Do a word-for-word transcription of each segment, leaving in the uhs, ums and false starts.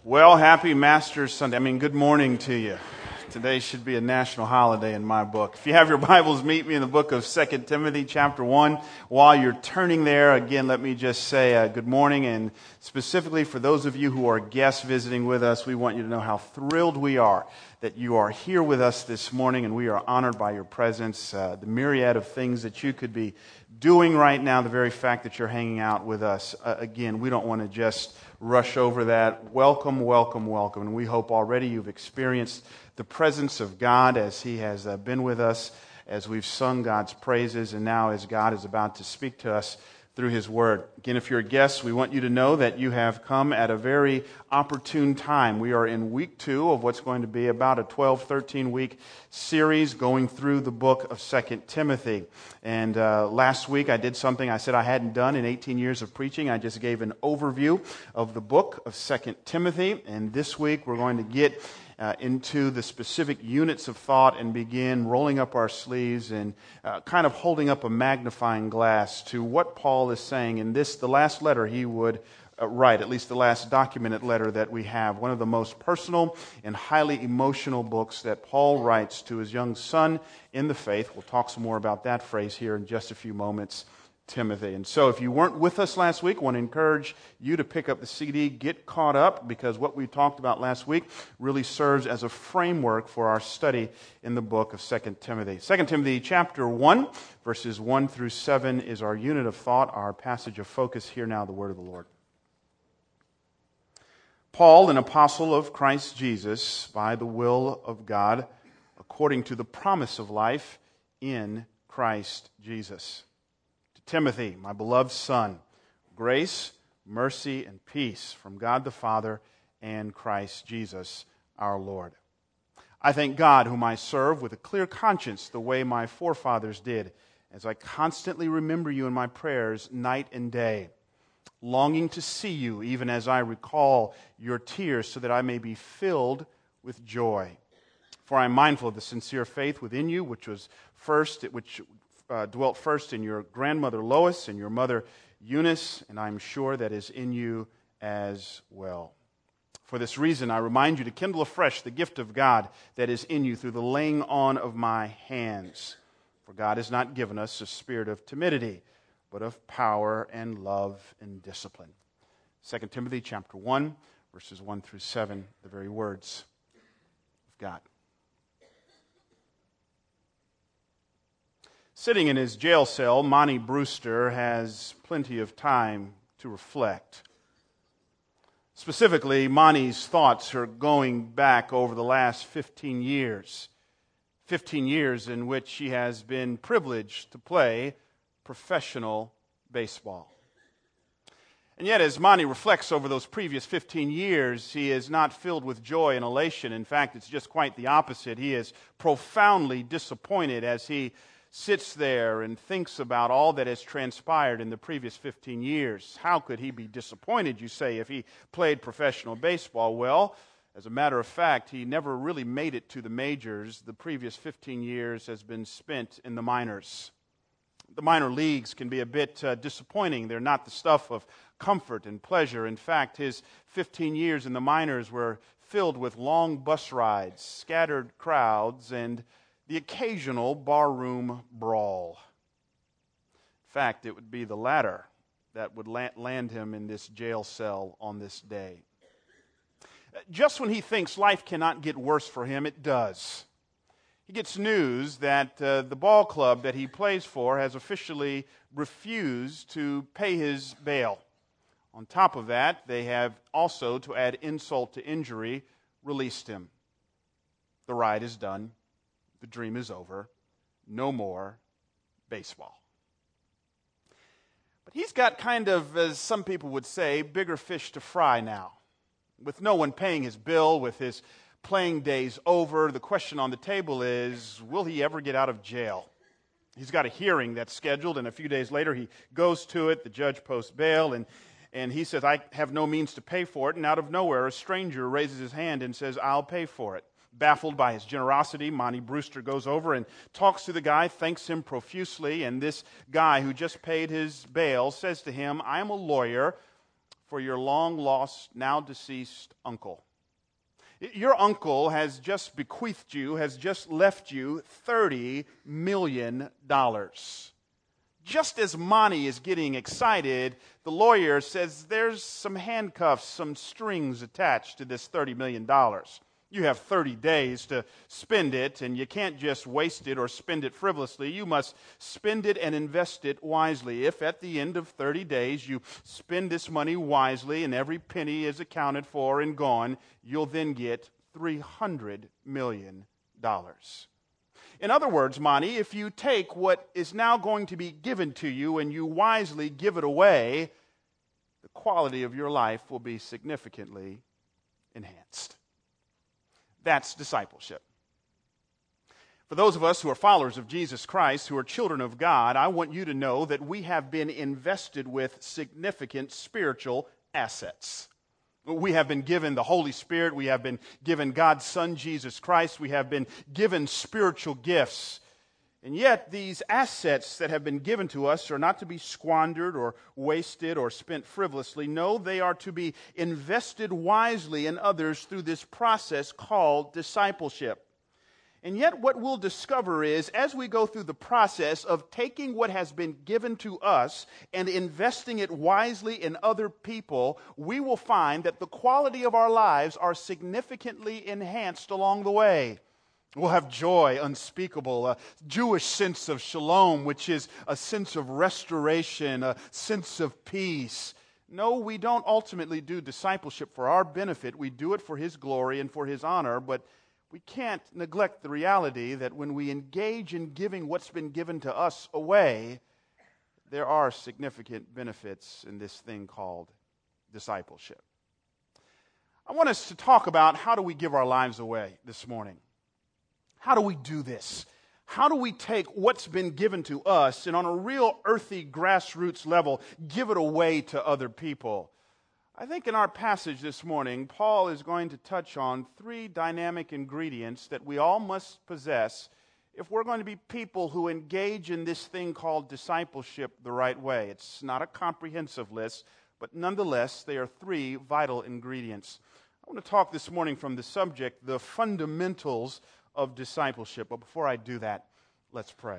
Well, happy Masters Sunday. I mean, good morning to you. Today should be a national holiday in my book. If you have your Bibles, meet me in the book of Second Timothy chapter one. While you're turning there, again, let me just say uh, good morning. And specifically for those of you who are guests visiting with us, we want you to know how thrilled we are that you are here with us this morning, and we are honored by your presence. Uh, the myriad of things that you could be doing right now, the very fact that you're hanging out with us. Uh, again, we don't want to just rush over that. Welcome, welcome, welcome. And we hope already you've experienced the presence of God as He has uh, been with us, as we've sung God's praises, and now as God is about to speak to us through His Word. Again, if you're a guest, we want you to know that you have come at a very opportune time. We are in week two of what's going to be about a twelve, thirteen week series going through the book of Second Timothy. And uh, last week I did something I said I hadn't done in eighteen years of preaching. I just gave an overview of the book of Second Timothy. And this week we're going to get Uh, into the specific units of thought and begin rolling up our sleeves and uh, kind of holding up a magnifying glass to what Paul is saying in this, the last letter he would uh, write, at least the last documented letter that we have, one of the most personal and highly emotional books that Paul writes to his young son in the faith. We'll talk some more about that phrase here in just a few moments. Timothy. And so if you weren't with us last week, I want to encourage you to pick up the C D, get caught up, because what we talked about last week really serves as a framework for our study in the book of Second Timothy. Second Timothy chapter one, verses one through seven is our unit of thought, our passage of focus. Hear now the word of the Lord. Paul, an apostle of Christ Jesus, by the will of God, according to the promise of life in Christ Jesus. Timothy, my beloved son, grace, mercy, and peace from God the Father and Christ Jesus our Lord. I thank God, whom I serve with a clear conscience, the way my forefathers did, as I constantly remember you in my prayers night and day, longing to see you, even as I recall your tears, so that I may be filled with joy. For I am mindful of the sincere faith within you, which was first, which Uh, dwelt first in your grandmother Lois and your mother Eunice, and I'm sure that is in you as well. For this reason, I remind you to kindle afresh the gift of God that is in you through the laying on of my hands. For God has not given us a spirit of timidity, but of power and love and discipline. Second Timothy chapter one, verses one through seven, the very words of God. Sitting in his jail cell, Monty Brewster has plenty of time to reflect. Specifically, Monty's thoughts are going back over the last fifteen years. fifteen years in which he has been privileged to play professional baseball. And yet, as Monty reflects over those previous fifteen years, he is not filled with joy and elation. In fact, it's just quite the opposite. He is profoundly disappointed as he sits there and thinks about all that has transpired in the previous fifteen years. How could he be disappointed, you say, if he played professional baseball? Well, as a matter of fact, he never really made it to the majors. The previous fifteen years has been spent in the minors. The minor leagues can be a bit uh, disappointing. They're not the stuff of comfort and pleasure. In fact, his fifteen years in the minors were filled with long bus rides, scattered crowds, and the occasional barroom brawl. In fact, it would be the latter that would land him in this jail cell on this day. Just when he thinks life cannot get worse for him, it does. He gets news that uh, the ball club that he plays for has officially refused to pay his bail. On top of that, they have also, to add insult to injury, released him. The ride is done. The dream is over. No more baseball. But he's got kind of, as some people would say, bigger fish to fry now. With no one paying his bill, with his playing days over, the question on the table is, will he ever get out of jail? He's got a hearing that's scheduled, and a few days later he goes to it. The judge posts bail, and, and he says, I have no means to pay for it. And out of nowhere, a stranger raises his hand and says, I'll pay for it. Baffled by his generosity, Monty Brewster goes over and talks to the guy, thanks him profusely, and this guy who just paid his bail says to him, I am a lawyer for your long-lost, now-deceased uncle. Your uncle has just bequeathed you, has just left you thirty million dollars. Just as Monty is getting excited, the lawyer says there's some handcuffs, some strings attached to this thirty million dollars. You have thirty days to spend it, and you can't just waste it or spend it frivolously. You must spend it and invest it wisely. If at the end of thirty days you spend this money wisely and every penny is accounted for and gone, you'll then get three hundred million dollars. In other words, Monty, if you take what is now going to be given to you and you wisely give it away, the quality of your life will be significantly enhanced. That's discipleship. For those of us who are followers of Jesus Christ, who are children of God, I want you to know that we have been invested with significant spiritual assets. We have been given the Holy Spirit. We have been given God's Son, Jesus Christ. We have been given spiritual gifts. And yet, these assets that have been given to us are not to be squandered or wasted or spent frivolously. No, they are to be invested wisely in others through this process called discipleship. And yet what we'll discover is, as we go through the process of taking what has been given to us and investing it wisely in other people, we will find that the quality of our lives are significantly enhanced along the way. We'll have joy unspeakable, a Jewish sense of shalom, which is a sense of restoration, a sense of peace. No, we don't ultimately do discipleship for our benefit. We do it for His glory and for His honor, but we can't neglect the reality that when we engage in giving what's been given to us away, there are significant benefits in this thing called discipleship. I want us to talk about how do we give our lives away this morning. How do we do this? How do we take what's been given to us and on a real earthy grassroots level give it away to other people? I think in our passage this morning, Paul is going to touch on three dynamic ingredients that we all must possess if we're going to be people who engage in this thing called discipleship the right way. It's not a comprehensive list, but nonetheless, they are three vital ingredients. I want to talk this morning from the subject, the fundamentals of discipleship. But before I do that, let's pray.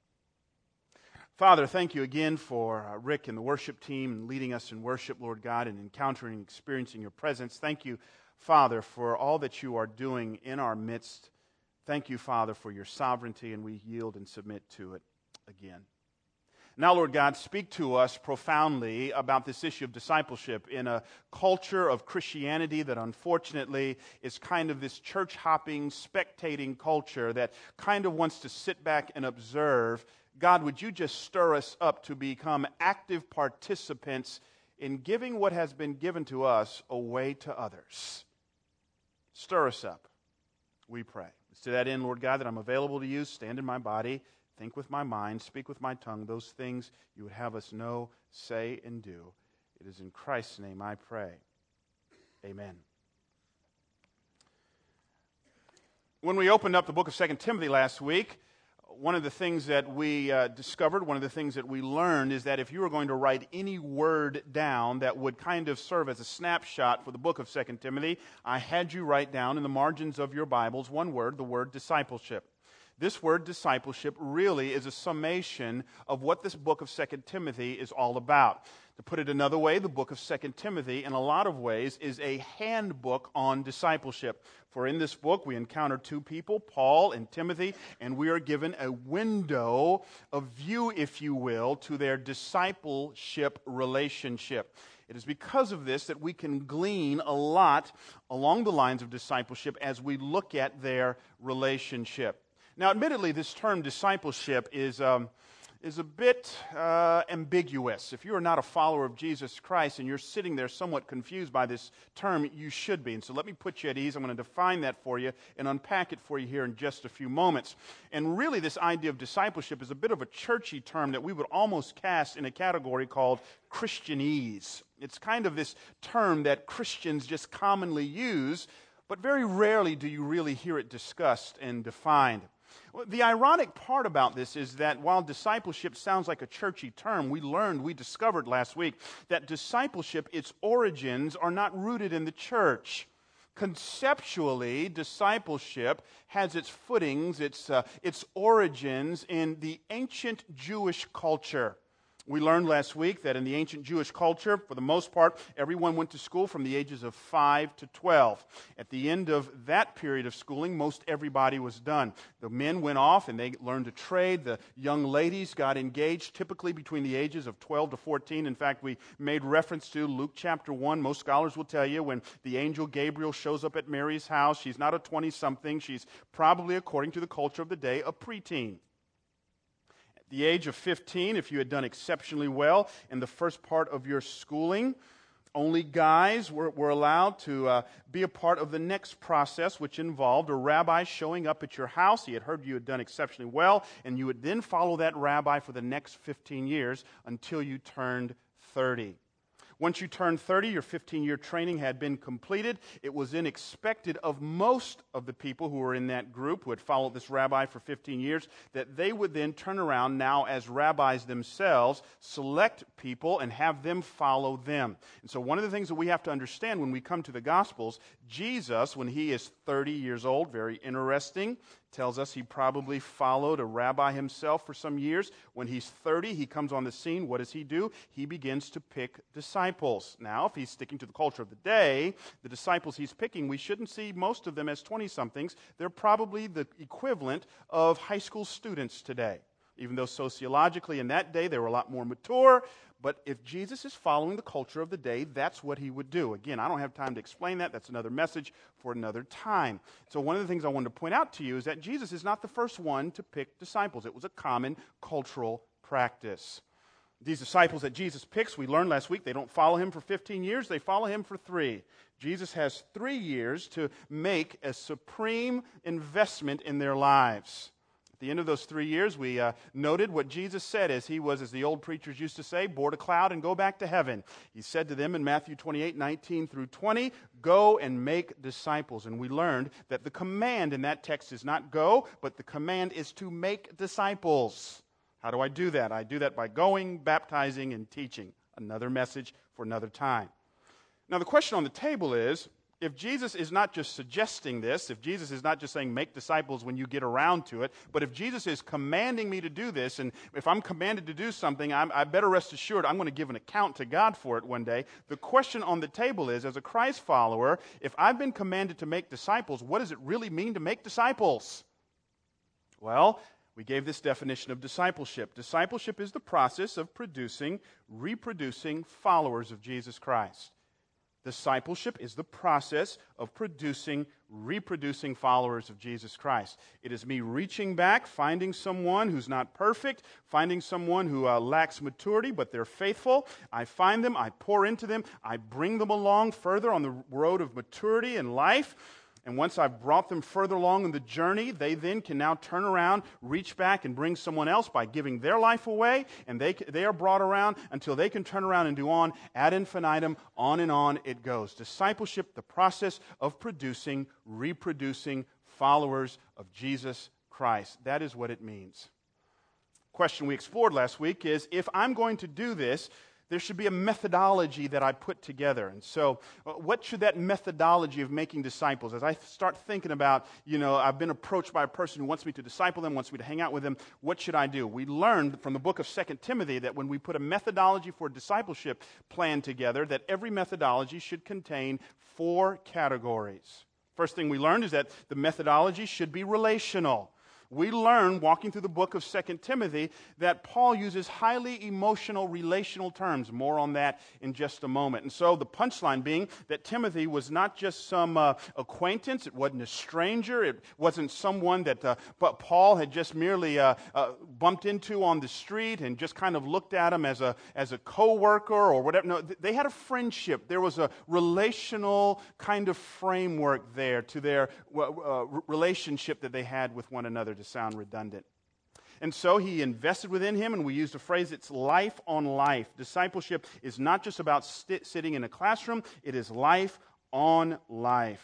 Father, thank you again for uh, Rick and the worship team and leading us in worship, Lord God, and encountering and experiencing your presence. Thank you, Father, for all that you are doing in our midst. Thank you, Father, for your sovereignty, and we yield and submit to it again. Now, Lord God, speak to us profoundly about this issue of discipleship in a culture of Christianity that unfortunately is kind of this church-hopping, spectating culture that kind of wants to sit back and observe. God, would you just stir us up to become active participants in giving what has been given to us away to others? Stir us up, we pray. It's to that end, Lord God, that I'm available to you. Stand in my body, think with my mind, speak with my tongue, those things you would have us know, say, and do. It is in Christ's name I pray. Amen. When we opened up the book of Second Timothy last week, one of the things that we uh, discovered, one of the things that we learned is that if you were going to write any word down that would kind of serve as a snapshot for the book of Second Timothy, I had you write down in the margins of your Bibles one word, the word discipleship. This word discipleship really is a summation of what this book of Second Timothy is all about. To put it another way, the book of Second Timothy, in a lot of ways, is a handbook on discipleship. For in this book, we encounter two people, Paul and Timothy, and we are given a window of view, if you will, to their discipleship relationship. It is because of this that we can glean a lot along the lines of discipleship as we look at their relationship. Now, admittedly, this term discipleship is um, is a bit uh, ambiguous. If you are not a follower of Jesus Christ and you're sitting there somewhat confused by this term, you should be. And so let me put you at ease. I'm going to define that for you and unpack it for you here in just a few moments. And really, this idea of discipleship is a bit of a churchy term that we would almost cast in a category called Christianese. It's kind of this term that Christians just commonly use, but very rarely do you really hear it discussed and defined. Well, the ironic part about this is that while discipleship sounds like a churchy term, we learned, we discovered last week, that discipleship, its origins are not rooted in the church. Conceptually, discipleship has its footings, its, uh, its origins in the ancient Jewish culture. We learned last week that in the ancient Jewish culture, for the most part, everyone went to school from the ages of five to twelve. At the end of that period of schooling, most everybody was done. The men went off and they learned a trade. The young ladies got engaged typically between the ages of twelve to fourteen. In fact, we made reference to Luke chapter one. Most scholars will tell you when the angel Gabriel shows up at Mary's house, she's not a twenty-something. She's probably, according to the culture of the day, a preteen. The age of fifteen, if you had done exceptionally well in the first part of your schooling, only guys were, were allowed to uh, be a part of the next process, which involved a rabbi showing up at your house. He had heard you had done exceptionally well, and you would then follow that rabbi for the next fifteen years until you turned thirty. Once you turned thirty, your fifteen-year training had been completed. It was then expected of most of the people who were in that group, who had followed this rabbi for fifteen years, that they would then turn around now as rabbis themselves, select people, and have them follow them. And so one of the things that we have to understand when we come to the Gospels, Jesus, when he is thirty years old, very interesting, tells us he probably followed a rabbi himself for some years. When he's thirty, he comes on the scene. What does he do? He begins to pick disciples. Now, if he's sticking to the culture of the day, the disciples he's picking, we shouldn't see most of them as twenty-somethings. They're probably the equivalent of high school students today. Even though sociologically in that day they were a lot more mature. But if Jesus is following the culture of the day, that's what he would do. Again, I don't have time to explain that. That's another message for another time. So one of the things I wanted to point out to you is that Jesus is not the first one to pick disciples. It was a common cultural practice. These disciples that Jesus picks, we learned last week, they don't follow him for fifteen years, they follow him for three. Jesus has three years to make a supreme investment in their lives. At the end of those three years, we uh, noted what Jesus said as he was, as the old preachers used to say, board a cloud and go back to heaven. He said to them in Matthew twenty-eight, nineteen through twenty, go and make disciples. And we learned that the command in that text is not go, but the command is to make disciples. How do I do that? I do that by going, baptizing, and teaching. Another message for another time. Now the question on the table is, if Jesus is not just suggesting this, if Jesus is not just saying make disciples when you get around to it, but if Jesus is commanding me to do this, and if I'm commanded to do something, I'm, I better rest assured I'm going to give an account to God for it one day. The question on the table is, as a Christ follower, if I've been commanded to make disciples, what does it really mean to make disciples? Well, we gave this definition of discipleship. Discipleship is the process of producing, reproducing followers of Jesus Christ. Discipleship is the process of producing, reproducing followers of Jesus Christ. It is me reaching back, finding someone who's not perfect, finding someone who uh, lacks maturity, but they're faithful. I find them, I pour into them, I bring them along further on the road of maturity and life. And once I've brought them further along in the journey, they then can now turn around, reach back, and bring someone else by giving their life away. And they they are brought around until they can turn around and do on ad infinitum, on and on it goes. Discipleship, the process of producing, reproducing followers of Jesus Christ. That is what it means. Question we explored last week is, if I'm going to do this, there should be a methodology that I put together. And so what should that methodology of making disciples, as I start thinking about, you know, I've been approached by a person who wants me to disciple them, wants me to hang out with them, what should I do? We learned from the book of Second Timothy that when we put a methodology for discipleship plan together, that every methodology should contain four categories. First thing we learned is that the methodology should be relational. We learn, walking through the book of Second Timothy, that Paul uses highly emotional, relational terms. More on that in just a moment. And so the punchline being that Timothy was not just some uh, acquaintance. It wasn't a stranger. It wasn't someone that uh, but Paul had just merely uh, uh, bumped into on the street and just kind of looked at him as a, as a co-worker or whatever. No, they had a friendship. There was a relational kind of framework there to their uh, relationship that they had with one another, to sound redundant. And so he invested within him, and we used a phrase, it's life on life. Discipleship is not just about st- sitting in a classroom, it is life on life.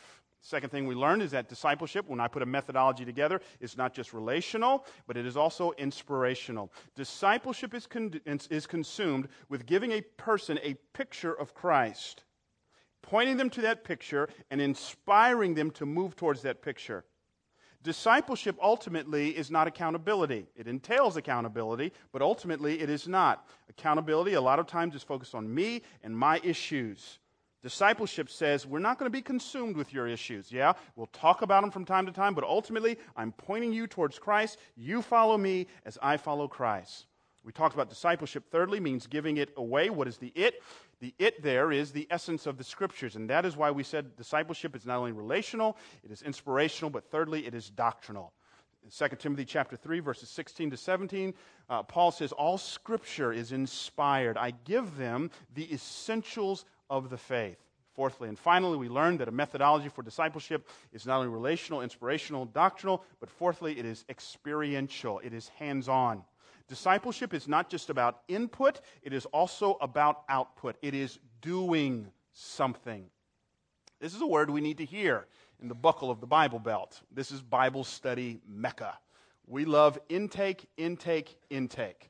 Second thing we learned is that discipleship, when I put a methodology together, is not just relational, but it is also inspirational. Discipleship is, con- is consumed with giving a person a picture of Christ, pointing them to that picture and inspiring them to move towards that picture. Discipleship ultimately is not accountability. It entails accountability, but ultimately it is not. Accountability a lot of times is focused on me and my issues. Discipleship says we're not going to be consumed with your issues. Yeah, we'll talk about them from time to time, but ultimately I'm pointing you towards Christ. You follow me as I follow Christ. We talked about discipleship. Thirdly, means giving it away. What is the it? The it there is the essence of the Scriptures, and that is why we said discipleship is not only relational, it is inspirational, but thirdly, it is doctrinal. In Second Timothy chapter three, verses sixteen to seventeen, uh, Paul says, all Scripture is inspired. I give them the essentials of the faith. Fourthly and finally, we learned that a methodology for discipleship is not only relational, inspirational, doctrinal, but fourthly, it is experiential. It is hands-on. Discipleship is not just about input, it is also about output. It is doing something. This is a word we need to hear in the buckle of the Bible Belt. This is Bible study Mecca. We love intake, intake, intake.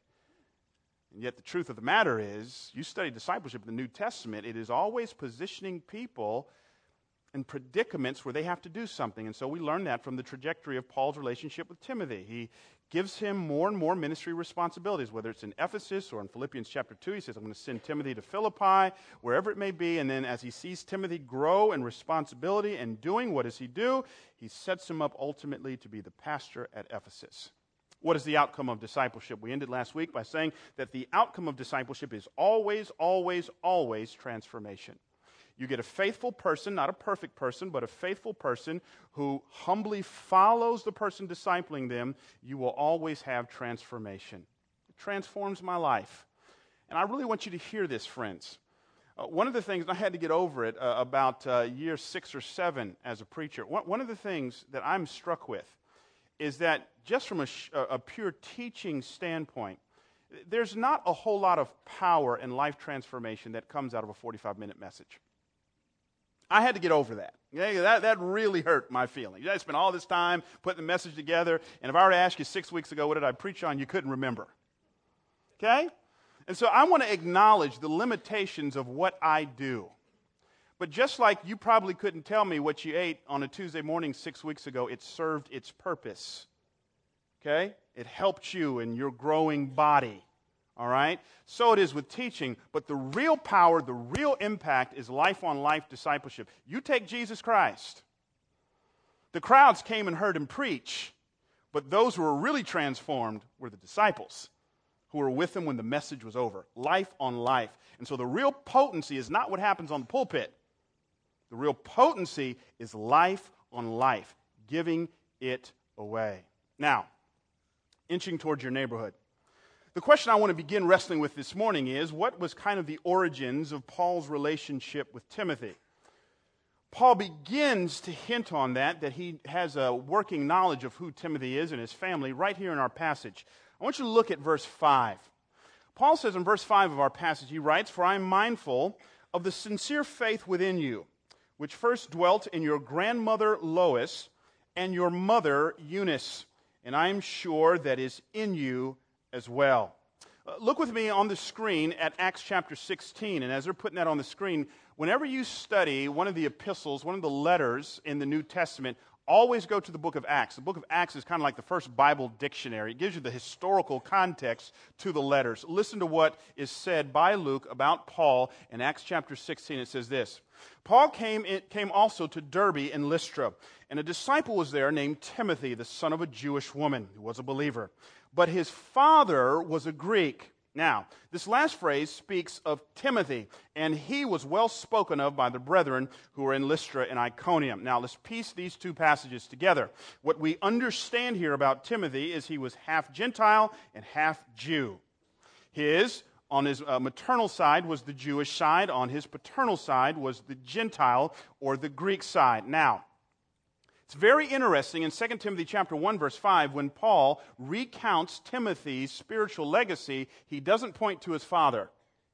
And yet the truth of the matter is, you study discipleship in the New Testament, it is always positioning people in predicaments where they have to do something. And so we learn that from the trajectory of Paul's relationship with Timothy. He gives him more and more ministry responsibilities, whether it's in Ephesus or in Philippians chapter two. He says, I'm going to send Timothy to Philippi, wherever it may be. And then as he sees Timothy grow in responsibility and doing, what does he do? He sets him up ultimately to be the pastor at Ephesus. What is the outcome of discipleship? We ended last week by saying that the outcome of discipleship is always, always, always transformation. You get a faithful person, not a perfect person, but a faithful person who humbly follows the person discipling them. You will always have transformation. It transforms my life. And I really want you to hear this, friends. Uh, one of the things, and I had to get over it uh, about uh, year six or seven as a preacher, one, one of the things that I'm struck with is that just from a, sh- a pure teaching standpoint, there's not a whole lot of power and life transformation that comes out of a forty-five minute message. I had to get over that. Yeah, that. That really hurt my feelings. I spent all this time putting the message together, and if I were to ask you six weeks ago, what did I preach on, you couldn't remember. Okay? And so I want to acknowledge the limitations of what I do. But just like you probably couldn't tell me what you ate on a Tuesday morning six weeks ago, it served its purpose. Okay? It helped you in your growing body. All right? So it is with teaching, but the real power, the real impact is life-on-life discipleship. You take Jesus Christ. The crowds came and heard him preach, but those who were really transformed were the disciples who were with him when the message was over. Life on life. And so the real potency is not what happens on the pulpit. The real potency is life on life, giving it away. Now, inching towards your neighborhood. The question I want to begin wrestling with this morning is, what was kind of the origins of Paul's relationship with Timothy? Paul begins to hint on that, that he has a working knowledge of who Timothy is and his family right here in our passage. I want you to look at verse five. Paul says in verse five of our passage, he writes, "For I am mindful of the sincere faith within you, which first dwelt in your grandmother Lois and your mother Eunice, and I am sure that is in you as well." Uh, look with me on the screen at Acts chapter sixteen, and as they're putting that on the screen, whenever you study one of the epistles, one of the letters in the New Testament, always go to the book of Acts. The book of Acts is kind of like the first Bible dictionary. It gives you the historical context to the letters. Listen to what is said by Luke about Paul in Acts chapter sixteen. It says this, "Paul came, in, came also to Derbe and Lystra, and a disciple was there named Timothy, the son of a Jewish woman who was a believer. But his father was a Greek." Now, this last phrase speaks of Timothy, and he was well spoken of by the brethren who were in Lystra and Iconium. Now, let's piece these two passages together. What we understand here about Timothy is he was half Gentile and half Jew. His, on his uh, maternal side, was the Jewish side. On his paternal side was the Gentile or the Greek side. Now, it's very interesting in Second Timothy chapter one, verse five, when Paul recounts Timothy's spiritual legacy, he doesn't point to his father.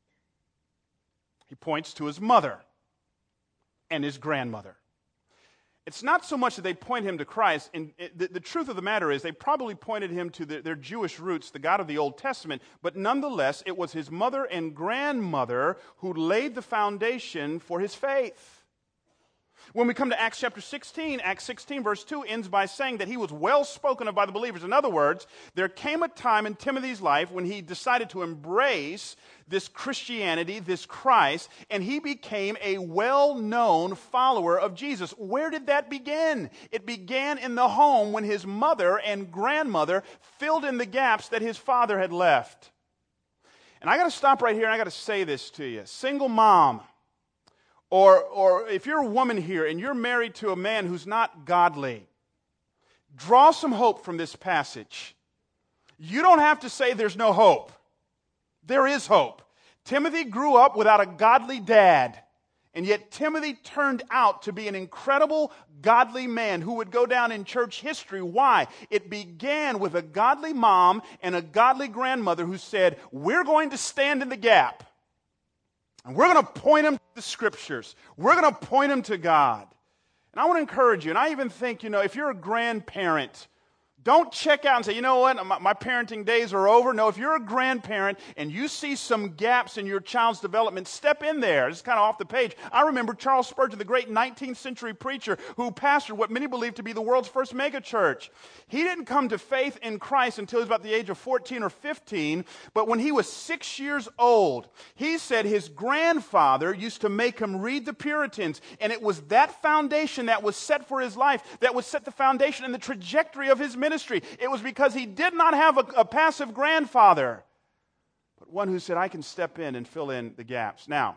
He points to his mother and his grandmother. it's not so much that they point him to Christ. And it, the, the truth of the matter is they probably pointed him to the, their Jewish roots, the God of the Old Testament. But nonetheless, it was his mother and grandmother who laid the foundation for his faith. When we come to Acts chapter sixteen, Acts sixteen verse two ends by saying that he was well spoken of by the believers. In other words, there came a time in Timothy's life when he decided to embrace this Christianity, this Christ, and he became a well-known follower of Jesus. Where did that begin? It began in the home when his mother and grandmother filled in the gaps that his father had left. And I got to stop right here and I got to say this to you. Single mom, Or, or if you're a woman here and you're married to a man who's not godly, draw some hope from this passage. You don't have to say there's no hope. There is hope. Timothy grew up without a godly dad, and yet Timothy turned out to be an incredible godly man who would go down in church history. Why? It began with a godly mom and a godly grandmother who said, we're going to stand in the gap. And we're going to point them to the Scriptures. We're going to point them to God. And I want to encourage you, and I even think, you know, if you're a grandparent, don't check out and say, you know what, my, my parenting days are over. No, if you're a grandparent and you see some gaps in your child's development, step in there. It's kind of off the page. I remember Charles Spurgeon, the great nineteenth century preacher who pastored what many believe to be the world's first megachurch. He didn't come to faith in Christ until he was about the age of fourteen or fifteen, but when he was six years old, he said his grandfather used to make him read the Puritans, and it was that foundation that was set for his life, that would set the foundation and the trajectory of his ministry. Ministry. It was because he did not have a, a passive grandfather, but one who said, I can step in and fill in the gaps. Now,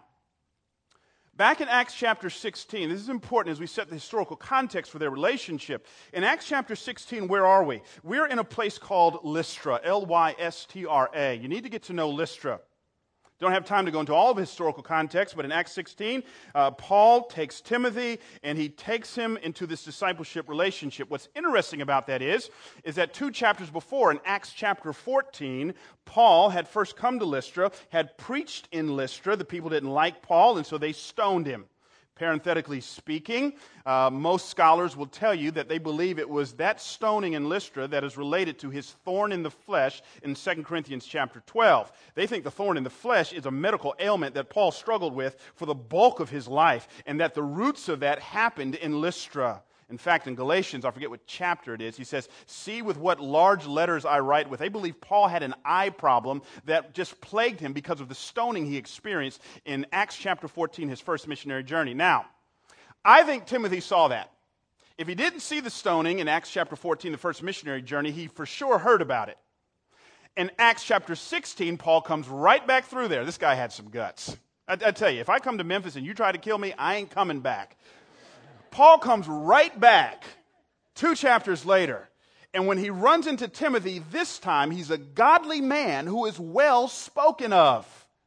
back in Acts chapter sixteen, this is important as we set the historical context for their relationship. In Acts chapter sixteen, where are we? We're in a place called Lystra, L Y S T R A. You need to get to know Lystra. Don't have time to go into all of the historical context, but in Acts sixteen, uh, Paul takes Timothy and he takes him into this discipleship relationship. What's interesting about that is, is that two chapters before, in Acts chapter fourteen, Paul had first come to Lystra, had preached in Lystra. The people didn't like Paul, and so they stoned him. Parenthetically speaking, uh, most scholars will tell you that they believe it was that stoning in Lystra that is related to his thorn in the flesh in Second Corinthians chapter twelve. They think the thorn in the flesh is a medical ailment that Paul struggled with for the bulk of his life, and that the roots of that happened in Lystra. In fact, in Galatians, I forget what chapter it is, he says, see with what large letters I write with. They believe Paul had an eye problem that just plagued him because of the stoning he experienced in Acts chapter fourteen, his first missionary journey. Now, I think Timothy saw that. If he didn't see the stoning in Acts chapter fourteen, the first missionary journey, he for sure heard about it. In Acts chapter sixteen, Paul comes right back through there. This guy had some guts. I, I tell you, if I come to Memphis and you try to kill me, I ain't coming back. Paul comes right back two chapters later, and when he runs into Timothy this time, he's a godly man who is well spoken of.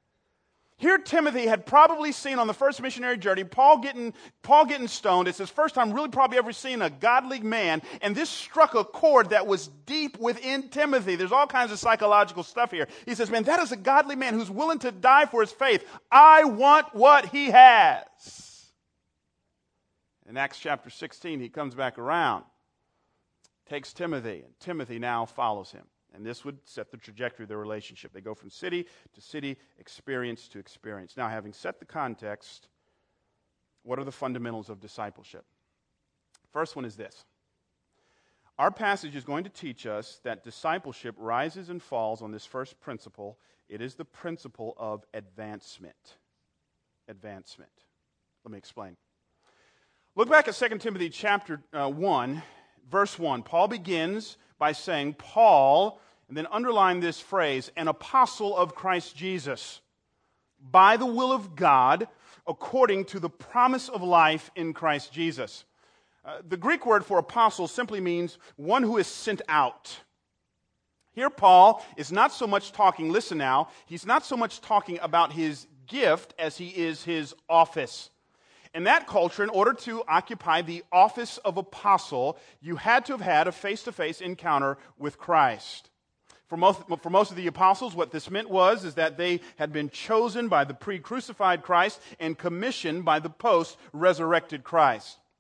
Here Timothy had probably seen on the first missionary journey Paul getting, Paul getting stoned. It's his first time really probably ever seeing a godly man, and this struck a chord that was deep within Timothy. There's all kinds of psychological stuff here. He says, man, that is a godly man who's willing to die for his faith. I want what he has. In Acts chapter sixteen, he comes back around, takes Timothy, and Timothy now follows him. And this would set the trajectory of their relationship. They go from city to city, experience to experience. Now, having set the context, what are the fundamentals of discipleship? First one is this. Our passage is going to teach us that discipleship rises and falls on this first principle. It is the principle of advancement. Advancement. Let me explain. Look back at Second Timothy chapter uh, one, verse one. Paul begins by saying, Paul, and then underline this phrase, an apostle of Christ Jesus, by the will of God, according to the promise of life in Christ Jesus. Uh, the Greek word for apostle simply means one who is sent out. Here Paul is not so much talking, listen now, he's not so much talking about his gift as he is his office. In that culture, in order to occupy the office of apostle, you had to have had a face-to-face encounter with Christ. For most, for most of the apostles, what this meant was is that they had been chosen by the pre-crucified Christ and commissioned by the post-resurrected Christ.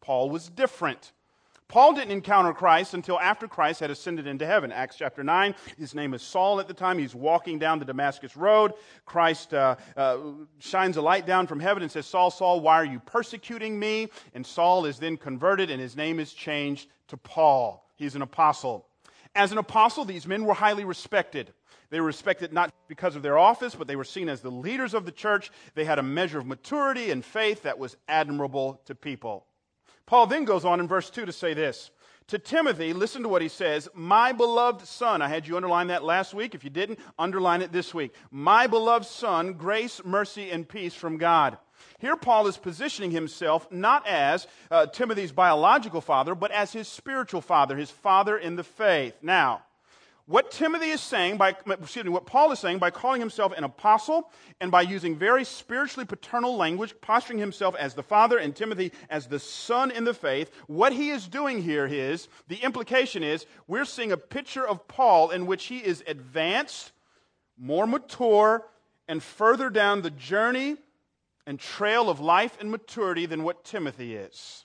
Paul was different. Paul didn't encounter Christ until after Christ had ascended into heaven. Acts chapter nine, his name is Saul at the time. He's walking down the Damascus road. Christ uh, uh, shines a light down from heaven and says, Saul, Saul, why are you persecuting me? And Saul is then converted and his name is changed to Paul. He's an apostle. As an apostle, these men were highly respected. They were respected not because of their office, but they were seen as the leaders of the church. They had a measure of maturity and faith that was admirable to people. Paul then goes on in verse two to say this. To Timothy, listen to what he says, my beloved son. I had you underline that last week. If you didn't, underline it this week. My beloved son, grace, mercy, and peace from God. Here Paul is positioning himself not as uh, Timothy's biological father, but as his spiritual father, his father in the faith. Now, what Timothy is saying, by excuse me, what Paul is saying by calling himself an apostle and by using very spiritually paternal language, posturing himself as the father and Timothy as the son in the faith, what he is doing here is, the implication is, we're seeing a picture of Paul in which he is advanced, more mature, and further down the journey and trail of life and maturity than what Timothy is.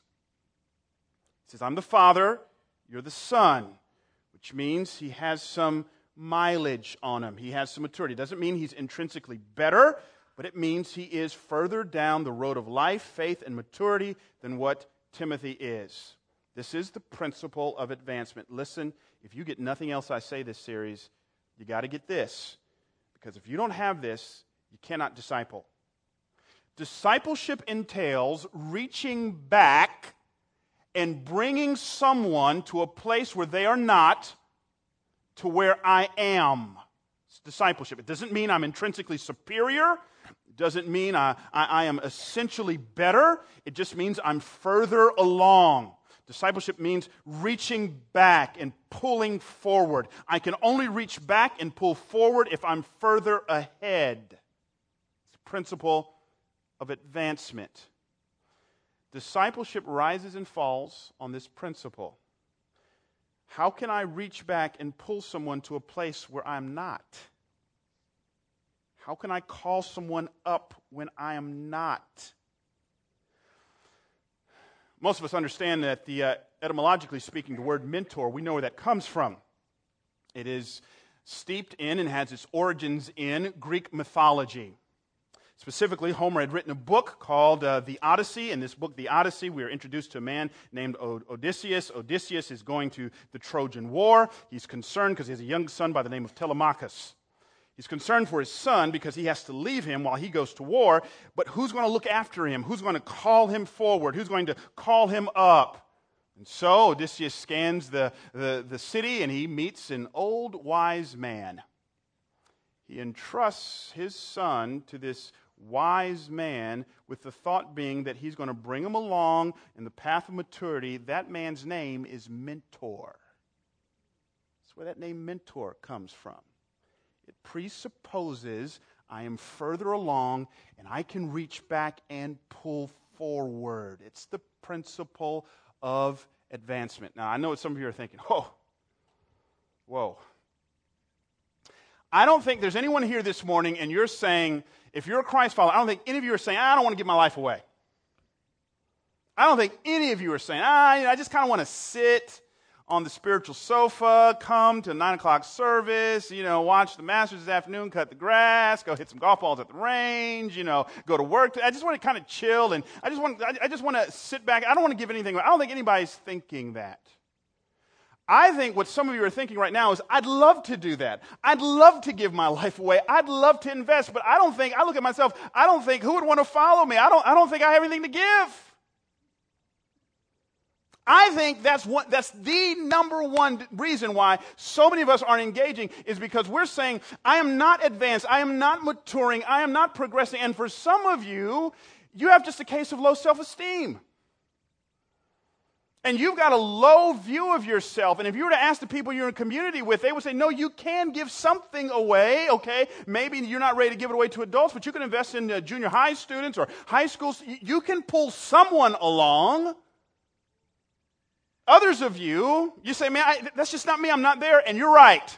He says, I'm the father, you're the son. Which means he has some mileage on him. He has some maturity. It doesn't mean he's intrinsically better, but it means he is further down the road of life, faith, and maturity than what Timothy is. This is the principle of advancement. Listen, if you get nothing else I say this series, you got to get this. Because if you don't have this, you cannot disciple. Discipleship entails reaching back and bringing someone to a place where they are not to where I am. It's discipleship. It doesn't mean I'm intrinsically superior. It doesn't mean I, I, I am essentially better. It just means I'm further along. Discipleship means reaching back and pulling forward. I can only reach back and pull forward if I'm further ahead. It's the principle of advancement. Discipleship rises and falls on this principle. How can I reach back and pull someone to a place where I'm not? How can I call someone up when I am not? Most of us understand that the uh, etymologically speaking, the word mentor, we know where that comes from. It is steeped in and has its origins in Greek mythology. Specifically, Homer had written a book called uh, The Odyssey. In this book, The Odyssey, we are introduced to a man named Odysseus. Odysseus is going to the Trojan War. He's concerned because he has a young son by the name of Telemachus. He's concerned for his son because he has to leave him while he goes to war. But who's going to look after him? Who's going to call him forward? Who's going to call him up? And so Odysseus scans the, the, the city and he meets an old wise man. He entrusts his son to this wise man with the thought being that he's going to bring him along in the path of maturity. That man's name is Mentor. That's where that name Mentor comes from. It presupposes I am further along and I can reach back and pull forward. It's the principle of advancement. Now, I know what some of you are thinking, oh, whoa. I don't think there's anyone here this morning and you're saying, if you're a Christ follower, I don't think any of you are saying, I don't want to give my life away. I don't think any of you are saying, ah, you know, I just kind of want to sit on the spiritual sofa, come to a nine o'clock service, you know, watch the Masters this afternoon, cut the grass, go hit some golf balls at the range, you know, go to work. I just want to kind of chill, and I just want, I just want to sit back. I don't want to give anything away. I don't think anybody's thinking that. I think what some of you are thinking right now is, I'd love to do that. I'd love to give my life away. I'd love to invest, but I don't think, I look at myself, I don't think, who would want to follow me? I don't, I don't think I have anything to give. I think that's what, that's the number one reason why so many of us aren't engaging is because we're saying, I am not advanced, I am not maturing, I am not progressing. And for some of you, you have just a case of low self-esteem. And you've got a low view of yourself. And if you were to ask the people you're in community with, they would say, no, you can give something away, okay? Maybe you're not ready to give it away to adults, but you can invest in uh, junior high students or high schools. You can pull someone along. Others of you, you say, man, I, that's just not me. I'm not there. And you're right.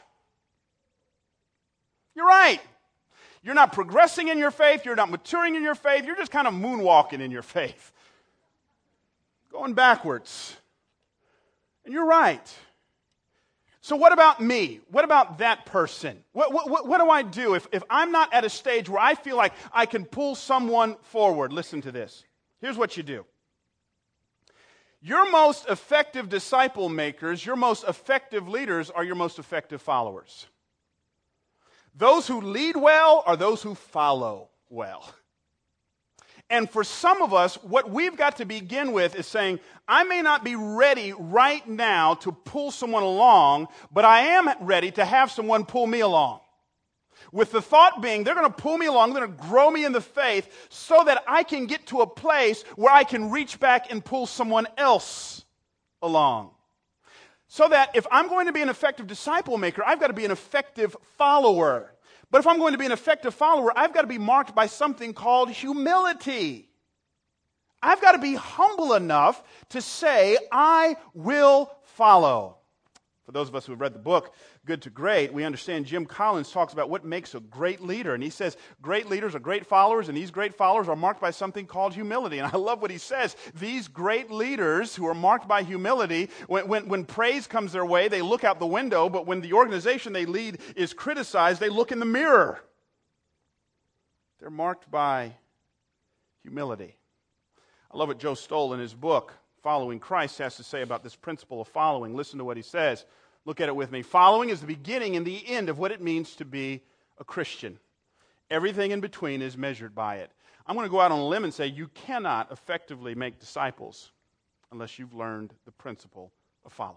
You're right. You're not progressing in your faith. You're not maturing in your faith. You're just kind of moonwalking in your faith. going backwards. And you're right. So what about me? What about that person? What, what, what do I do if, if I'm not at a stage where I feel like I can pull someone forward? Listen to this. Here's what you do. Your most effective disciple makers, your most effective leaders are your most effective followers. Those who lead well are those who follow well. And for some of us, what we've got to begin with is saying, I may not be ready right now to pull someone along, but I am ready to have someone pull me along. With the thought being, they're going to pull me along, they're going to grow me in the faith so that I can get to a place where I can reach back and pull someone else along. So that if I'm going to be an effective disciple maker, I've got to be an effective follower. But if I'm going to be an effective follower, I've got to be marked by something called humility. I've got to be humble enough to say, I will follow. For those of us who have read the book, Good to Great, we understand Jim Collins talks about what makes a great leader. And he says great leaders are great followers, and these great followers are marked by something called humility. And I love what he says. These great leaders who are marked by humility, when, when, when praise comes their way, they look out the window, but when the organization they lead is criticized, they look in the mirror. They're marked by humility. I love what Joe Stoll in his book, Following Christ, has to say about this principle of following. Listen to what he says. Look at it with me. Following is the beginning and the end of what it means to be a Christian. Everything in between is measured by it. I'm going to go out on a limb and say you cannot effectively make disciples unless you've learned the principle of following.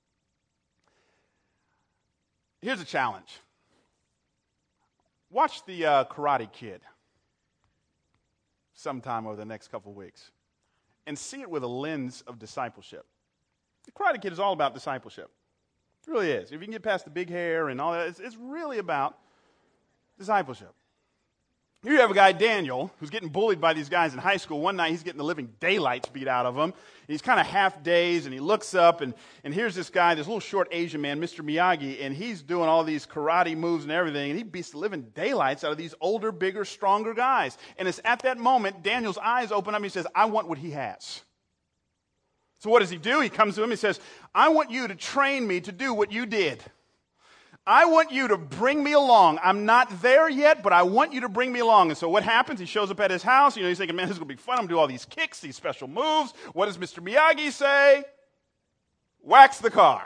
Here's a challenge. Watch the uh, Karate Kid sometime over the next couple of weeks and see it with a lens of discipleship. The Karate Kid is all about discipleship. It really is. If you can get past the big hair and all that, it's, it's really about discipleship. Here you have a guy, Daniel, who's getting bullied by these guys in high school. One night he's getting the living daylights beat out of him. He's kind of half dazed, and he looks up, and, and here's this guy, this little short Asian man, Mister Miyagi, and he's doing all these karate moves and everything, and he beats the living daylights out of these older, bigger, stronger guys. And it's at that moment, Daniel's eyes open up, and he says, I want what he has. So what does he do? He comes to him, he says, I want you to train me to do what you did. I want you to bring me along. I'm not there yet, but I want you to bring me along. And so what happens? He shows up at his house. You know, he's thinking, man, this is going to be fun. I'm going to do all these kicks, these special moves. What does Mister Miyagi say? Wax the car.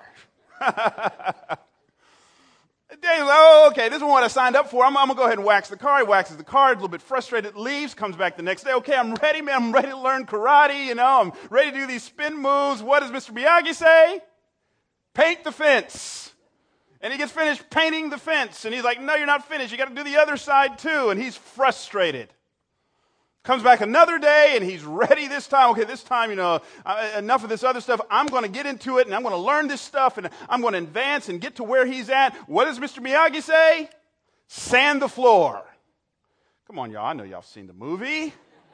Daniel's, oh, okay, this is what I signed up for. I'm, I'm going to go ahead and wax the car. He waxes the car, a little bit frustrated, leaves, comes back the next day. Okay, I'm ready, man. I'm ready to learn karate. You know, I'm ready to do these spin moves. What does Mister Miyagi say? Paint the fence. And he gets finished painting the fence. And he's like, no, you're not finished. You got to do the other side too. And he's frustrated. Comes back another day, and he's ready this time. Okay, this time, you know, uh, enough of this other stuff. I'm going to get into it, and I'm going to learn this stuff, and I'm going to advance and get to where he's at. What does Mister Miyagi say? Sand the floor. Come on, y'all. I know y'all have seen the movie.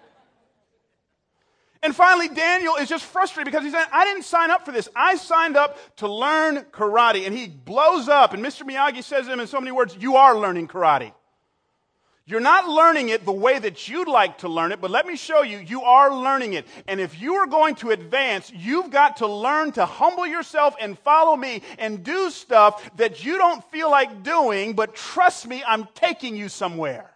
And finally, Daniel is just frustrated because he's saying, I didn't sign up for this. I signed up to learn karate. And he blows up, and Mister Miyagi says to him in so many words, you are learning karate. You're not learning it the way that you'd like to learn it, but let me show you, you are learning it. And if you are going to advance, you've got to learn to humble yourself and follow me and do stuff that you don't feel like doing, but trust me, I'm taking you somewhere.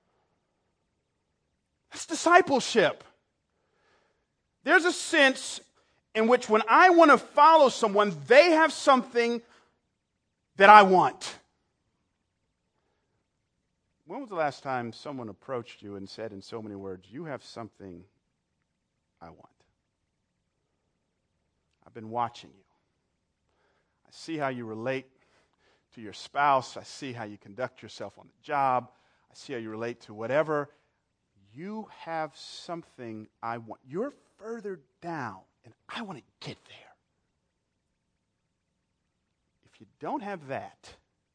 That's discipleship. There's a sense in which when I want to follow someone, they have something that I want. When was the last time someone approached you and said in so many words, you have something I want? I've been watching you. I see how you relate to your spouse. I see how you conduct yourself on the job. I see how you relate to whatever. You have something I want. You're further down, and I want to get there. If you don't have that,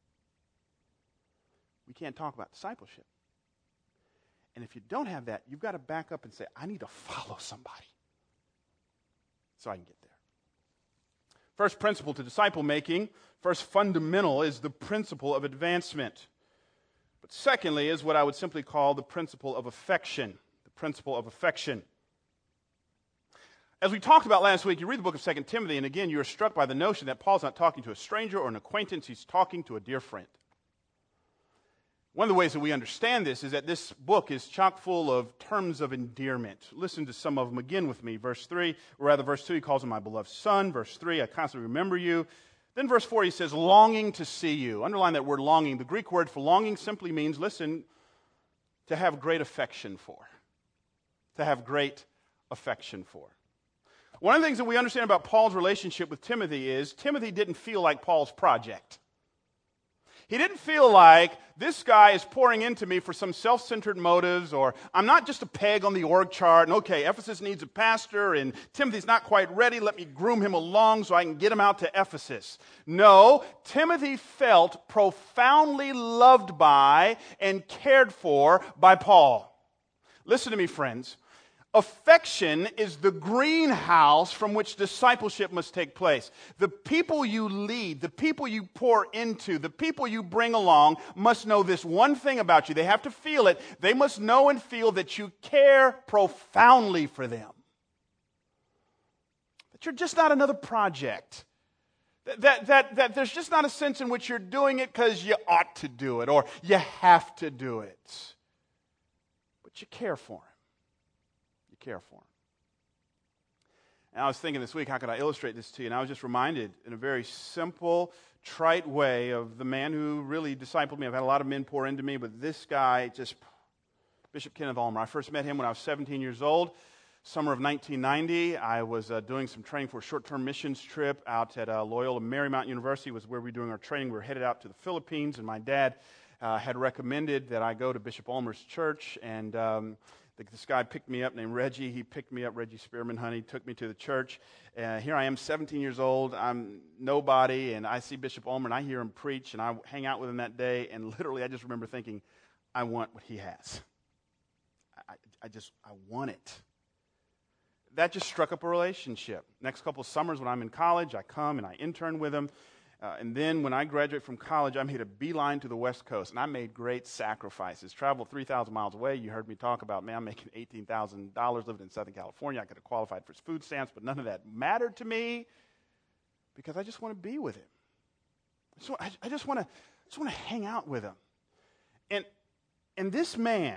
we can't talk about discipleship. And if you don't have that, you've got to back up and say, I need to follow somebody so I can get there. First principle to disciple making, first fundamental, is the principle of advancement. But secondly is what I would simply call the principle of affection. The principle of affection. As we talked about last week, you read the book of Second Timothy, and again, you are struck by the notion that Paul's not talking to a stranger or an acquaintance, he's talking to a dear friend. One of the ways that we understand this is that this book is chock full of terms of endearment. Listen to some of them again with me. Verse three, or rather verse two, he calls him my beloved son. Verse three, I constantly remember you. Then verse four, he says, longing to see you. Underline that word longing. The Greek word for longing simply means, listen, to have great affection for. To have great affection for. One of the things that we understand about Paul's relationship with Timothy is Timothy didn't feel like Paul's project. He didn't feel like this guy is pouring into me for some self-centered motives, or I'm not just a peg on the org chart, and okay, Ephesus needs a pastor, and Timothy's not quite ready, let me groom him along so I can get him out to Ephesus. No, Timothy felt profoundly loved by and cared for by Paul. Listen to me, friends. Affection is the greenhouse from which discipleship must take place. The people you lead, the people you pour into, the people you bring along must know this one thing about you. They have to feel it. They must know and feel that you care profoundly for them. That you're just not another project. That, that, that, that there's just not a sense in which you're doing it because you ought to do it or you have to do it. But you care for them. Care for him. And I was thinking this week, how could I illustrate this to you? And I was just reminded in a very simple, trite way of the man who really discipled me. I've had a lot of men pour into me, but this guy just, Bishop Kenneth Ulmer. I first met him when I was seventeen years old, summer of nineteen ninety. I was uh, doing some training for a short-term missions trip out at uh, Loyola Marymount University was where we were doing our training. We were headed out to the Philippines, and my dad uh, had recommended that I go to Bishop Ulmer's church, and um, this guy picked me up named Reggie. He picked me up, Reggie Spearman, honey, took me to the church. Uh, here I am, seventeen years old. I'm nobody, and I see Bishop Ulmer, and I hear him preach, and I hang out with him that day, and literally I just remember thinking, I want what he has. I, I just, I want it. That just struck up a relationship. Next couple of summers when I'm in college, I come and I intern with him. Uh, and then when I graduate from college, I made a beeline to the West Coast, and I made great sacrifices. Traveled three thousand miles away. You heard me talk about, man, I'm making eighteen thousand dollars living in Southern California. I could have qualified for his food stamps, but none of that mattered to me because I just want to be with him. So I, I just want to just want to hang out with him. And, and this man,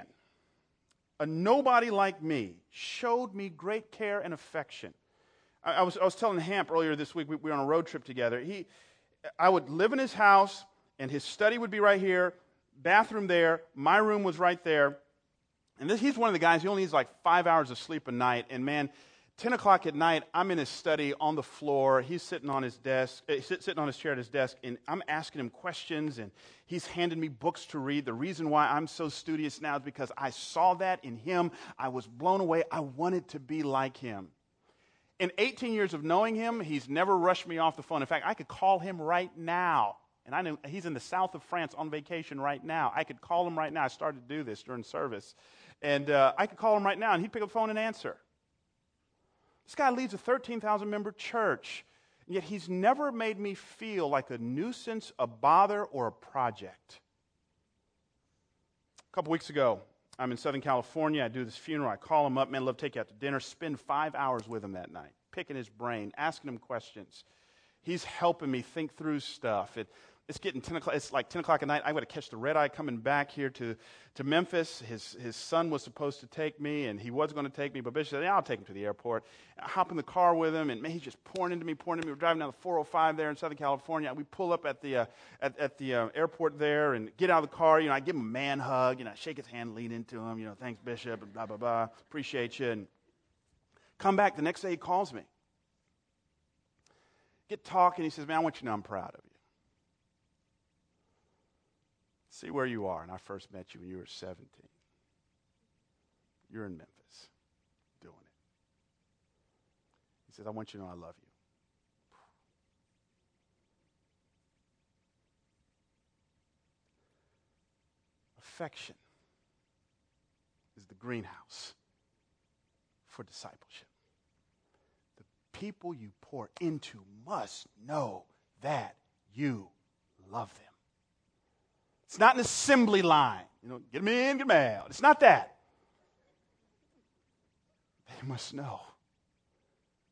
a nobody like me, showed me great care and affection. I, I, was, I was telling Hamp earlier this week, we, we were on a road trip together. He... I would live in his house, and his study would be right here, bathroom there, my room was right there. And this, he's one of the guys, he only needs like five hours of sleep a night. And man, ten o'clock at night, I'm in his study on the floor. He's sitting on his desk, uh, sit, sitting on his chair at his desk, and I'm asking him questions, and he's handing me books to read. The reason why I'm so studious now is because I saw that in him. I was blown away. I wanted to be like him. In eighteen years of knowing him, he's never rushed me off the phone. In fact, I could call him right now. And I know he's in the south of France on vacation right now. I could call him right now. I started to do this during service. And uh, I could call him right now, and he'd pick up the phone and answer. This guy leads a thirteen thousand member church. And yet he's never made me feel like a nuisance, a bother, or a project. A couple weeks ago, I'm in Southern California. I do this funeral. I call him up. Man, I'd love to take you out to dinner. Spend five hours with him that night, picking his brain, asking him questions. He's helping me think through stuff. It, it's getting ten o'clock. It's like ten o'clock at night. I've got to catch the red eye coming back here to, to Memphis. His his son was supposed to take me, and he was going to take me, but Bishop said, yeah, I'll take him to the airport. I hop in the car with him, and man, he's just pouring into me, pouring into me. We're driving down the four oh five there in Southern California. We pull up at the uh, at, at the uh, airport there and get out of the car. You know, I give him a man hug. You know, I shake his hand, lean into him. You know, thanks, Bishop, and blah, blah, blah. Appreciate you. And come back. The next day he calls me. Get talking. He says, man, I want you to know I'm proud of you. See where you are. And I first met you when you were seventeen. You're in Memphis doing it. He says, I want you to know I love you. Affection is the greenhouse for discipleship. The people you pour into must know that you love them. It's not an assembly line. You know, get them in, get them out. It's not that. They must know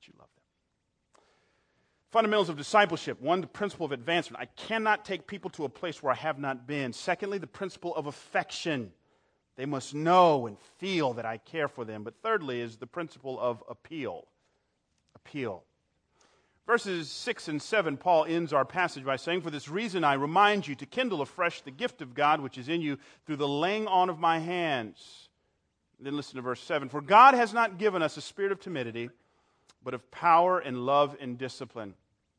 that you love them. Fundamentals of discipleship. One, the principle of advancement. I cannot take people to a place where I have not been. Secondly, the principle of affection. They must know and feel that I care for them. But thirdly is the principle of appeal. Appeal. Verses six and seven, Paul ends our passage by saying, "For this reason I remind you to kindle afresh the gift of God which is in you through the laying on of my hands." And then listen to verse seven. "For God has not given us a spirit of timidity, but of power and love and discipline."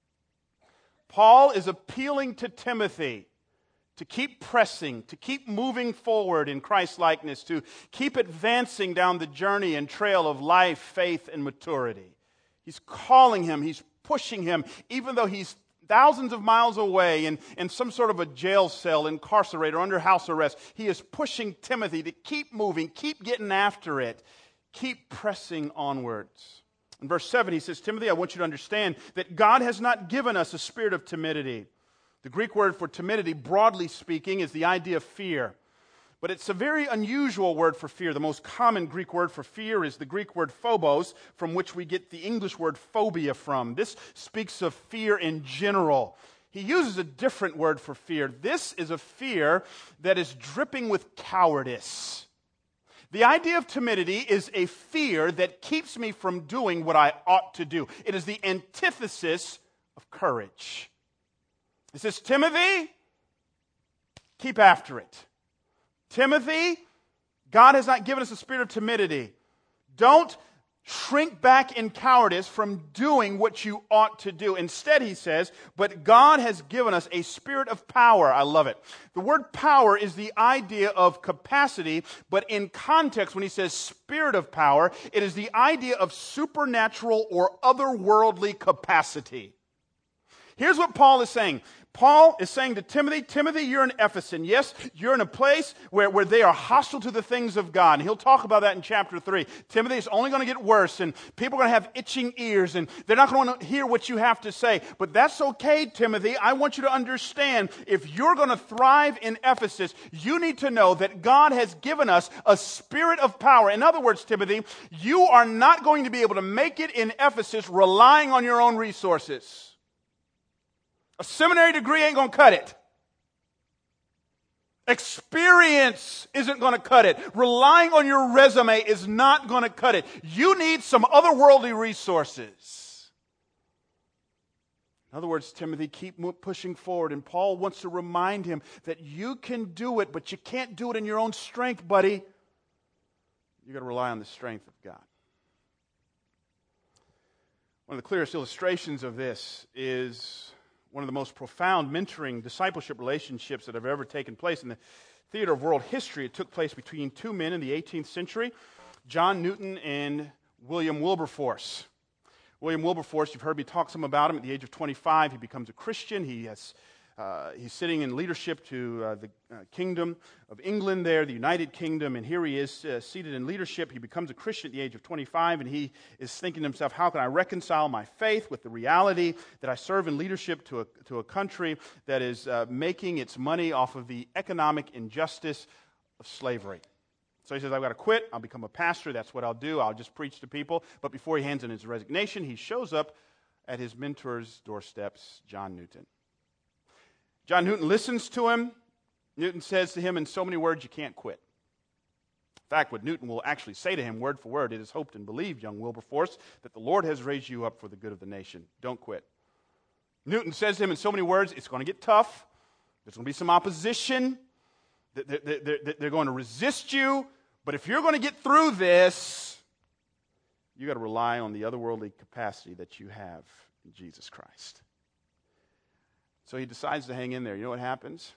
Paul is appealing to Timothy to keep pressing, to keep moving forward in Christ-likeness, to keep advancing down the journey and trail of life, faith, and maturity. He's calling him, he's pushing him, even though he's thousands of miles away in, in some sort of a jail cell, incarcerated, or under house arrest. He is pushing Timothy to keep moving, keep getting after it, keep pressing onwards. In verse seven, he says, "Timothy, I want you to understand that God has not given us a spirit of timidity." The Greek word for timidity, broadly speaking, is the idea of fear. But it's a very unusual word for fear. The most common Greek word for fear is the Greek word phobos, from which we get the English word phobia from. This speaks of fear in general. He uses a different word for fear. This is a fear that is dripping with cowardice. The idea of timidity is a fear that keeps me from doing what I ought to do. It is the antithesis of courage. It says, Timothy, keep after it. Timothy, God has not given us a spirit of timidity. Don't shrink back in cowardice from doing what you ought to do. Instead, he says, but God has given us a spirit of power. I love it. The word power is the idea of capacity, but in context, when he says spirit of power, it is the idea of supernatural or otherworldly capacity. Here's what Paul is saying. Paul is saying to Timothy, Timothy, you're in Ephesus. And yes, you're in a place where, where they are hostile to the things of God. And he'll talk about that in chapter three. Timothy, it's only going to get worse, and people are going to have itching ears, and they're not going to hear what you have to say. But that's okay, Timothy. I want you to understand, if you're going to thrive in Ephesus, you need to know that God has given us a spirit of power. In other words, Timothy, you are not going to be able to make it in Ephesus relying on your own resources. A seminary degree ain't going to cut it. Experience isn't going to cut it. Relying on your resume is not going to cut it. You need some otherworldly resources. In other words, Timothy, keep pushing forward. And Paul wants to remind him that you can do it, but you can't do it in your own strength, buddy. You've got to rely on the strength of God. One of the clearest illustrations of this is one of the most profound mentoring discipleship relationships that have ever taken place in the theater of world history. It took place between two men in the eighteenth century, John Newton and William Wilberforce. William Wilberforce, you've heard me talk some about him. At the age of twenty-five, he becomes a Christian. He has, uh, he's sitting in leadership to uh, the uh, Kingdom of England there, the United Kingdom, and here he is uh, seated in leadership. He becomes a Christian at the age of twenty-five, and he is thinking to himself, how can I reconcile my faith with the reality that I serve in leadership to a, to a country that is uh, making its money off of the economic injustice of slavery? So he says, I've got to quit. I'll become a pastor. That's what I'll do. I'll just preach to people. But before he hands in his resignation, he shows up at his mentor's doorsteps, John Newton. John Newton listens to him. Newton says to him in so many words, you can't quit. In fact, what Newton will actually say to him, word for word, it is hoped and believed, young Wilberforce, that the Lord has raised you up for the good of the nation. Don't quit. Newton says to him in so many words, it's going to get tough. There's going to be some opposition. They're going to resist you. But if you're going to get through this, you've got to rely on the otherworldly capacity that you have in Jesus Christ. So he decides to hang in there. You know what happens?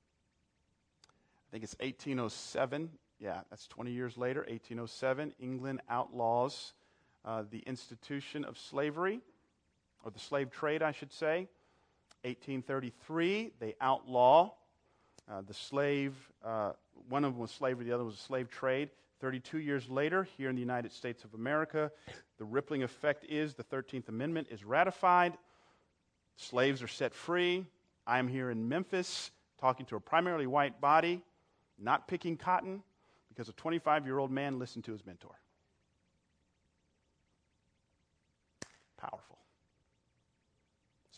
I think it's eighteen oh seven. Yeah, that's twenty years later. eighteen oh seven, England outlaws uh, the institution of slavery, or the slave trade, I should say. eighteen thirty-three, they outlaw uh, the slave. Uh, one of them was slavery, the other was a slave trade. thirty-two years later, here in the United States of America, the rippling effect is the thirteenth Amendment is ratified. Slaves are set free. I am here in Memphis talking to a primarily white body, not picking cotton, because a twenty-five-year-old man listened to his mentor.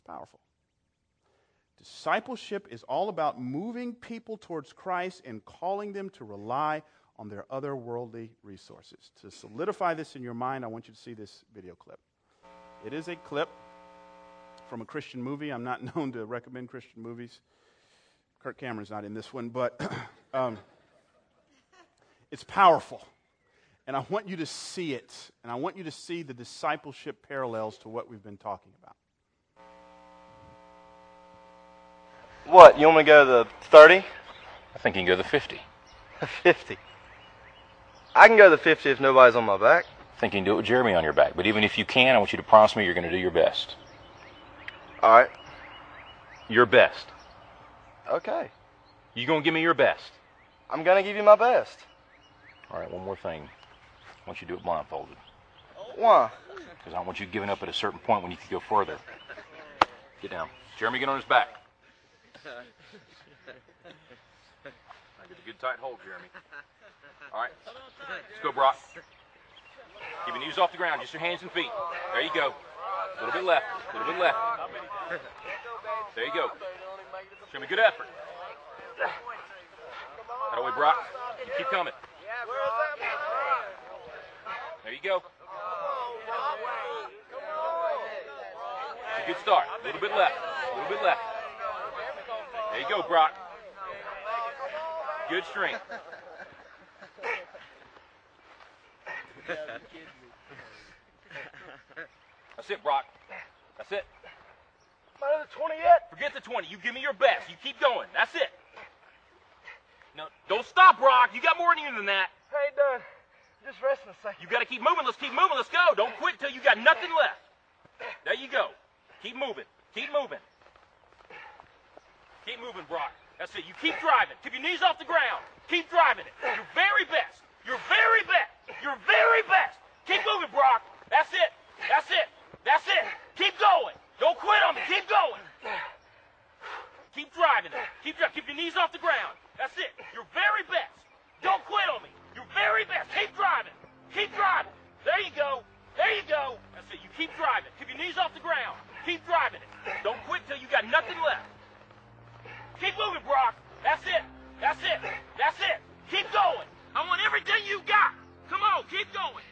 powerful. Discipleship is all about moving people towards Christ and calling them to rely on their otherworldly resources. To solidify this in your mind, I want you to see this video clip. It is a clip from a Christian movie. I'm not known to recommend Christian movies. Kirk Cameron's not in this one, but um, it's powerful. And I want you to see it. And I want you to see the discipleship parallels to what we've been talking about. What, you want me to go to the thirty? I think you can go to the fifty. fifty. I can go to the fifty if nobody's on my back. I think you can do it with Jeremy on your back. But even if you can, I want you to promise me you're going to do your best. All right. Your best. Okay. You going to give me your best? I'm going to give you my best. All right, one more thing. I want you to do it blindfolded. Why? Because I don't want you giving up at a certain point when you can go further. Get down. Jeremy, get on his back. I get a good tight hold, Jeremy. All right. Let's go, Brock. Keep your knees off the ground, just your hands and feet. There you go. A little bit left. A little bit left. There you go. Show me good effort. That way, Brock. You keep coming. There you go. It's a good start. A little bit left. A little bit left. There you go, Brock. Good strength. That's it, Brock. That's it. Not at the twenty yet? Forget the twenty. You give me your best. You keep going. That's it. No, don't stop, Brock. You got more in you than that. I ain't done. Just resting a second. You got to keep moving. Let's keep moving. Let's go. Don't quit till you got nothing left. There you go. Keep moving. Keep moving. Keep moving, Brock. That's it. You keep driving. Keep your knees off the ground. Keep driving it. Your very best. Your very best. Your very best. Keep moving, Brock. That's it. That's it. That's it. Keep going. Don't quit on me. Keep going. Keep driving it. Keep driving. Keep your knees off the ground. That's it. Your very best. Don't quit on me. Your very best. Keep driving. Keep driving. There you go. There you go. That's it. You keep driving. Keep your knees off the ground. Keep driving it. Don't quit till you got nothing left. Keep moving, Brock. That's it. That's it. That's it. Keep going. I want everything you got. Come on. Keep going.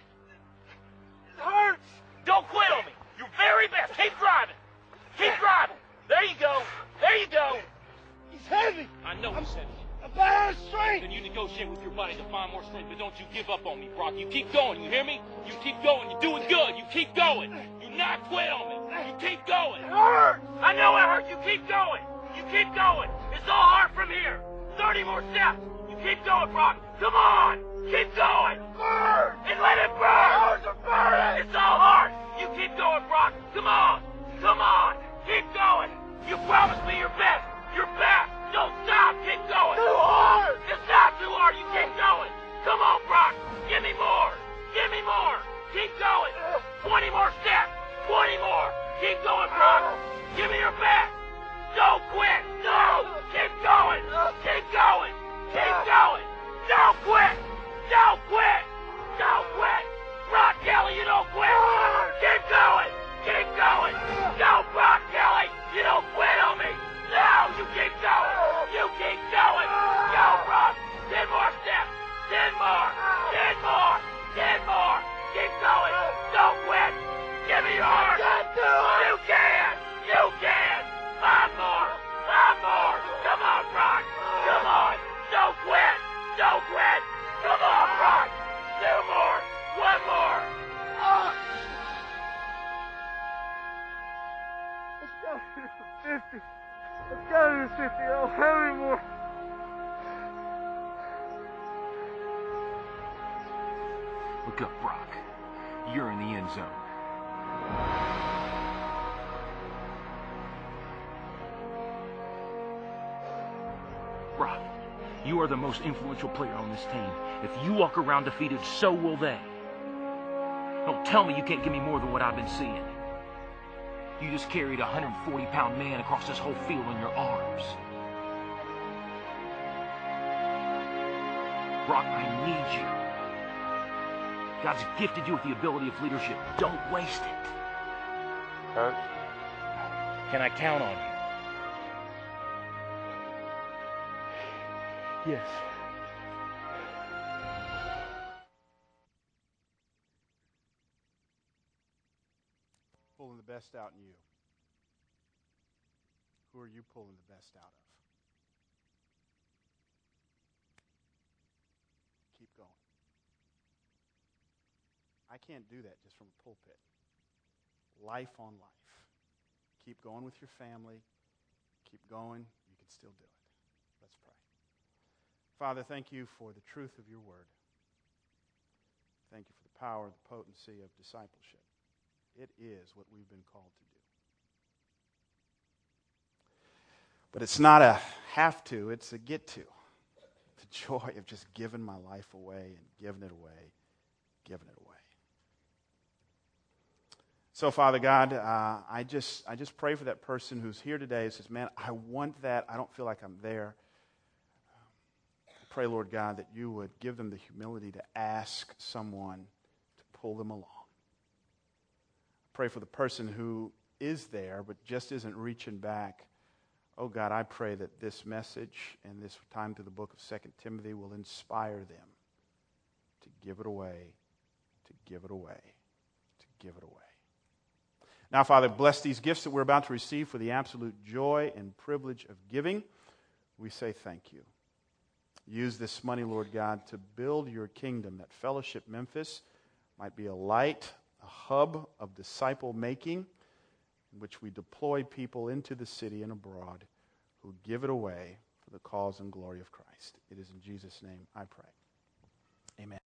It hurts. Don't quit on me. Your very best. Keep driving. Keep driving. There you go. There you go. He's heavy. I know he's heavy. I'm out of strength. Then you negotiate with your body to find more strength, but don't you give up on me, Brock. You keep going, you hear me? You keep going. You're doing good. You keep going. You not quit on me. You keep going. It hurts. I know it hurts. You keep going. You keep going. It's all hard from here. thirty more steps. You keep going, Brock. Come on. Keep going. Burn. And let it burn. Hurts are burning. It's all hard. You keep going, Brock. Come on. Come on. Keep going. You promised me your best. Your best. Don't stop. Keep going. Too hard. It's not too hard. You keep going. Come on, Brock. Give me more. Give me more. Keep going. twenty more steps. twenty more. Keep going, Brock. Give me your best. Don't quit. No. Keep going. Keep going. Keep going. Don't quit. Don't quit. Don't quit. Brock Kelly, you don't quit. Keep going. Keep going. No, Brock Kelly, you don't quit on me. No, you keep going. You keep going. Go, Brock. Ten more steps. Ten more. Ten more. Ten more. Keep going. Don't quit. Give me yours. You can. You can. Five more. Five more. Come on, Brock. Come on. Don't quit. Don't quit. Come on, Brock. Two more. One more. Let's go to the fifty. Let's go to the fifty. I don't have any more. Look up, Brock. You're in the end zone. Brock, you are the most influential player on this team. If you walk around defeated, so will they. Don't tell me you can't give me more than what I've been seeing. You just carried a one hundred forty pound man across this whole field on your arms. Brock, I need you. God's gifted you with the ability of leadership. Don't waste it. Coach, Can I count on you? Yes. Pulling the best out in you. Who are you pulling the best out of? Keep going. I can't do that just from a pulpit. Life on life. Keep going with your family. Keep going. You can still do it. Let's pray. Father, thank you for the truth of your word. Thank you for the power, the potency of discipleship. It is what we've been called to do. But it's not a have to, it's a get to. The joy of just giving my life away and giving it away, giving it away. So, Father God, uh, I just I just pray for that person who's here today and says, man, I want that. I don't feel like I'm there. I pray, Lord God, that you would give them the humility to ask someone to pull them along. I pray for the person who is there but just isn't reaching back. Oh, God, I pray that this message and this time through the book of Second Timothy will inspire them to give it away, to give it away, to give it away. Now, Father, bless these gifts that we're about to receive for the absolute joy and privilege of giving. We say thank you. Use this money, Lord God, to build your kingdom, that Fellowship Memphis might be a light, a hub of disciple making, in which we deploy people into the city and abroad who give it away for the cause and glory of Christ. It is in Jesus' name I pray. Amen.